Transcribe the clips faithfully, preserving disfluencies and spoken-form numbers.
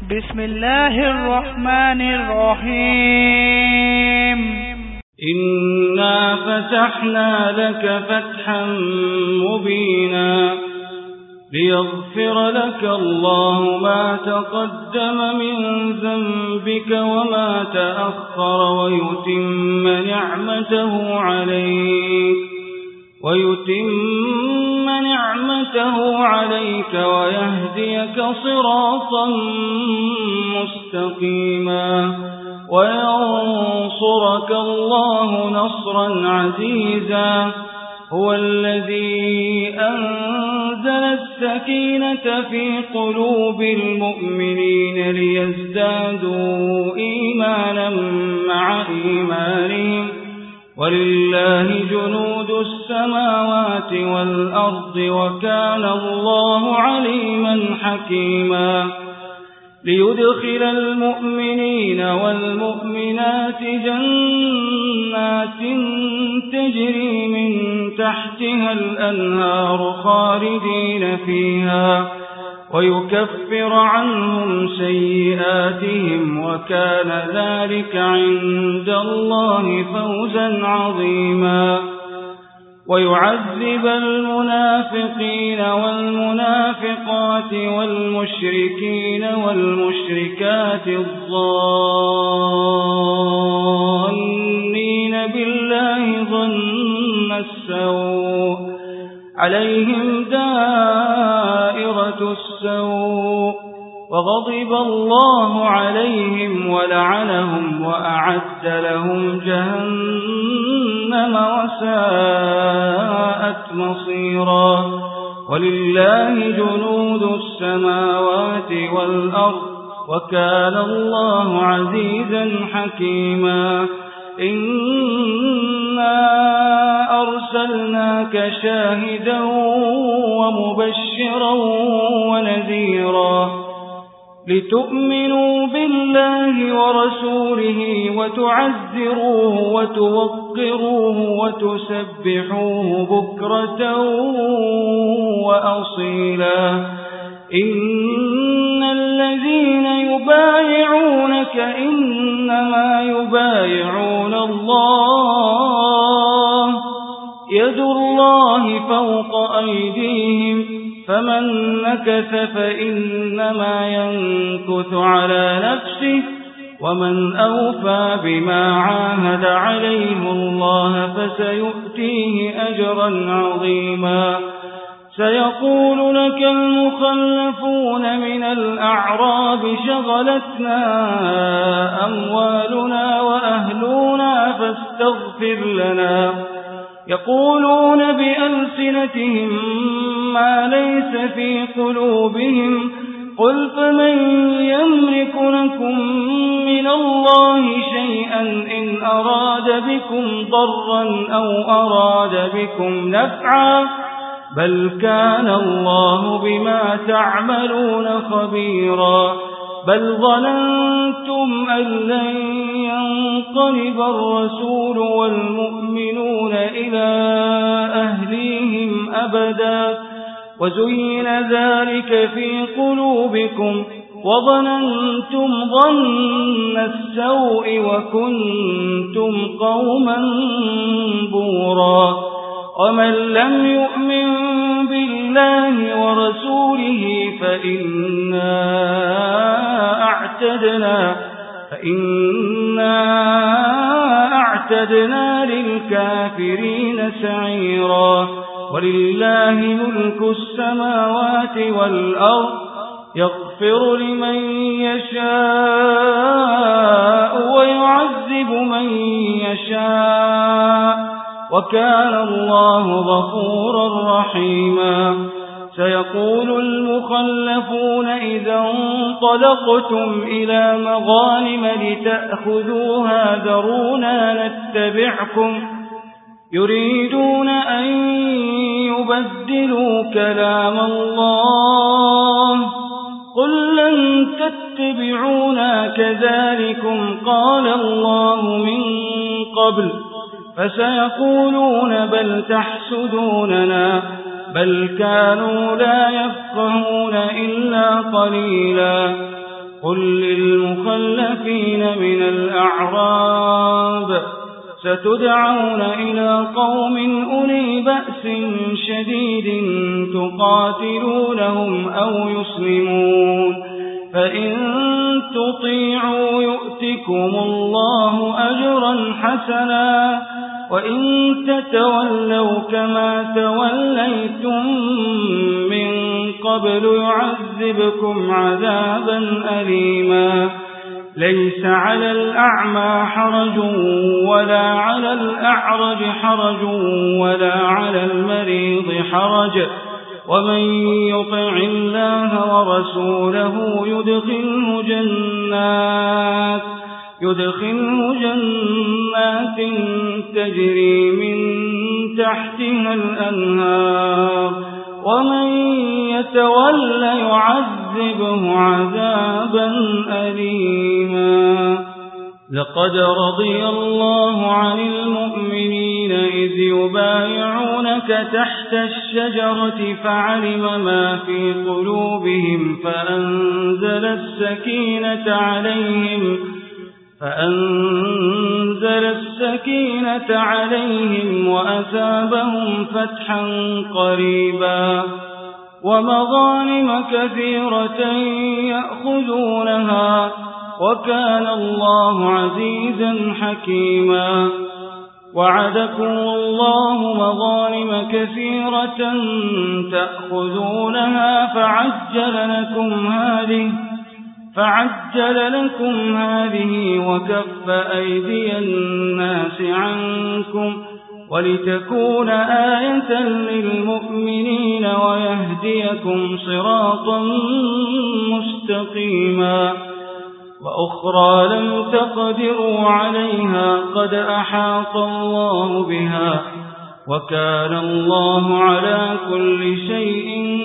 بسم الله الرحمن الرحيم إنا فتحنا لك فتحا مبينا ليغفر لك الله ما تقدم من ذنبك وما تأخر ويتم نعمته عليك ويتم نعمته عليك ويهديك صراطا مستقيما وينصرك الله نصرا عزيزا هو الذي أنزل السكينة في قلوب المؤمنين ليزدادوا إيمانا مع إيمانهم ولله جنود السماوات والأرض وكان الله عليما حكيما ليدخل المؤمنين والمؤمنات جنات تجري من تحتها الأنهار خالدين فيها ويكفر عنهم سيئاتهم وكان ذلك عند الله فوزا عظيما ويعذب المنافقين والمنافقات والمشركين والمشركات الظانين بالله ظن السوء عليهم دائرة السوء وغضب الله عليهم ولعنهم وأعد لهم جهنم وساءت مصيرا ولله جنود السماوات والأرض وكان الله عزيزا حكيما إنا أرسلناك شاهدا ومبشرا ونذيرا لتؤمنوا بالله ورسوله وتعزروه وتوقروه وتسبحوه بكرة وأصيلا إن الذين يبايعونك إنما يبايعون الله يد الله فوق أيديهم فمن نكث فإنما ينكث على نفسه ومن أوفى بما عاهد عليه الله فسيؤتيه أجرا عظيما سيقول لك المخلفون من الأعراب شغلتنا أموالنا وأهلنا فاستغفر لنا يقولون بألسنتهم ما ليس في قلوبهم قل فمن يملك لكم من الله شيئا إن أراد بكم ضرا أو أراد بكم نفعا بل كان الله بما تعملون خبيرا بل ظننتم أن لن ينقلب الرسول والمؤمنون إلى أهليهم أبدا وزين ذلك في قلوبكم وظننتم ظن السوء وكنتم قوما بورا ومن لم يؤمن بالله ورسوله فإنا أعتدنا فإنا أعتدنا للكافرين سعيرا ولله ملك السماوات والأرض يغفر لمن يشاء ويعذب من يشاء وكان الله غفورا رحيما سيقول المخلفون إذا انطلقتم إلى مغانم لتأخذوها ذرونا نتبعكم يريدون أن يبدلوا كلام الله قل لن تتبعونا كذلكم قال الله من قبل فسيقولون بل تحسدوننا بل كانوا لا يفقهون إلا قليلا قل للمخلفين من الأعراب ستدعون إلى قوم أولي بأس شديد تقاتلونهم أو يسلمون فإن تطيعوا يؤتكم الله أجرا حسنا وإن تتولوا كما توليتم من قبل يعذبكم عذابا أليما ليس على الأعمى حرج ولا على الأعرج حرج ولا على المريض حرج ومن يطع الله ورسوله يدخله جنات يدخله جنات تجري من تحتها الأنهار ومن يتول يعذبه عذابا أليما لقد رضي الله عن المؤمنين إذ يبايعونك تحت الشجرة فعلم ما في قلوبهم فأنزل السكينة عليهم فأنزل السكينة عليهم وأثابهم فتحا قريبا ومغانم كثيرة يأخذونها وكان الله عزيزا حكيما وعدكم الله مغانم كثيرة تأخذونها فعجل لكم هذه فعجل لكم هذه وكف أيدي الناس عنكم ولتكون آية للمؤمنين ويهديكم صراطا مستقيما وأخرى لم تقدروا عليها قد أحاط الله بها وكان الله على كل شيء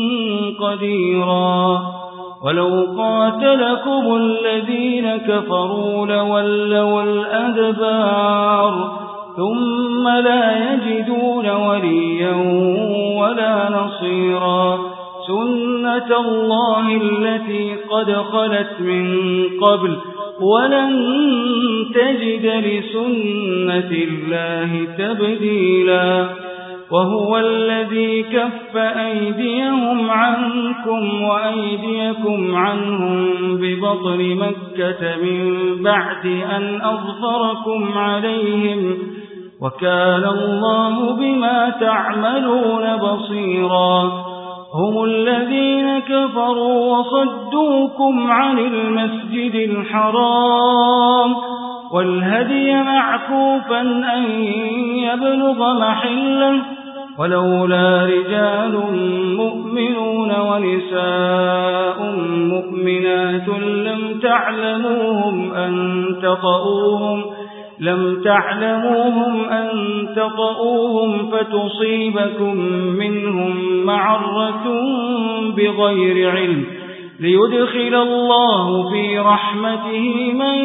قديرا ولو قاتلكم الذين كفروا لولوا الأدبار ثم لا يجدون وليا ولا نصيرا سنة الله التي قد خلت من قبل ولن تجد لسنة الله تبديلا وهو الذي كف أيديهم عنكم وأيديكم عنهم ببطن مكة من بعد أن أظفركم عليهم وكان الله بما تعملون بصيرا هم الذين كفروا وصدوكم عن المسجد الحرام والهدي معكوفا أن يبلغ محله ولولا رجال مؤمنون ونساء مؤمنات لم تعلموهم أن تطؤوهم لم تعلموهم أن تطؤوهم فتصيبكم منهم معرة بغير علم ليدخل الله في رحمته من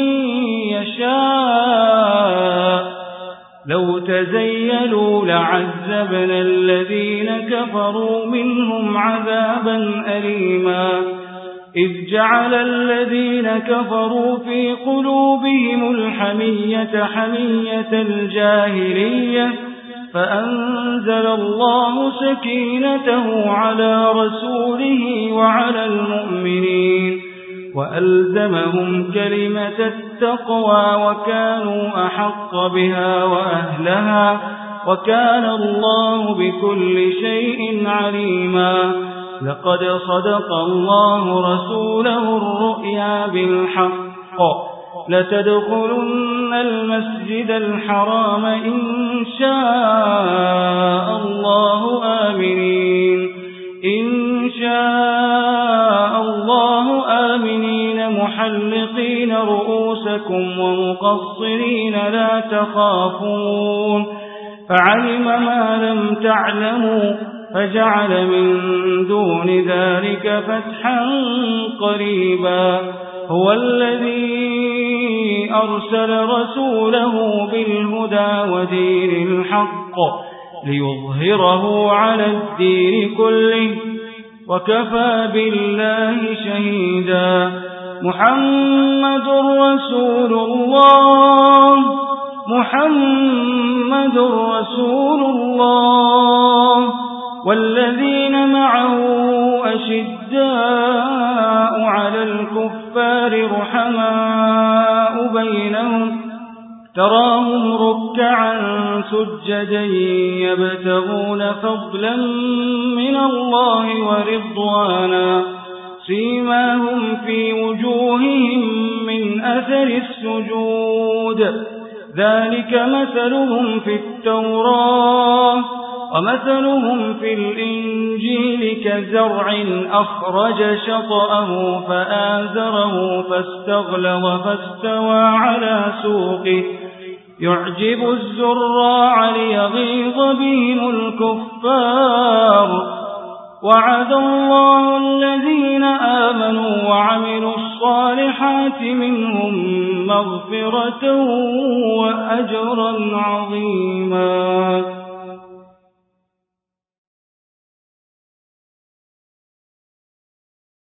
يشاء لو تزيلوا لعذبنا الذين كفروا منهم عذابا أليما إذ جعل الذين كفروا في قلوبهم الحمية حمية الجاهلية فأنزل الله سكينته على رسوله وعلى المؤمنين وألزمهم كلمة التقوى وكانوا أحق بها وأهلها وكان الله بكل شيء عليما لقد صدق الله رسوله الرؤيا بالحق لتدخلن المسجد الحرام إن شاء الله آمنين إن شاء الله آمنين محلقين رؤوسكم ومقصرين لا تخافون فعلم ما لم تعلموا فجعل من دون ذلك فتحا قريبا هو الذي أرسل رسوله بالهدى ودين الحق ليظهره على الدين كله وكفى بالله شهيدا محمد رسول الله محمد رسول الله والذين معه أشداء على الكفار رحماء بينهم تراهم ركعا سجدا يبتغون فضلا من الله ورضوانا سيماهم في وجوههم من أثر السجود ذلك مثلهم في التوراة ومثلهم في الإنجيل كزرع أخرج شطأه فآزره فاستغلظ فاستوى على سوقه يعجب الزراع ليغيظ بهم الكفار وعد الله الذين آمنوا وعملوا الصالحات منهم مغفرة وأجرا عظيما.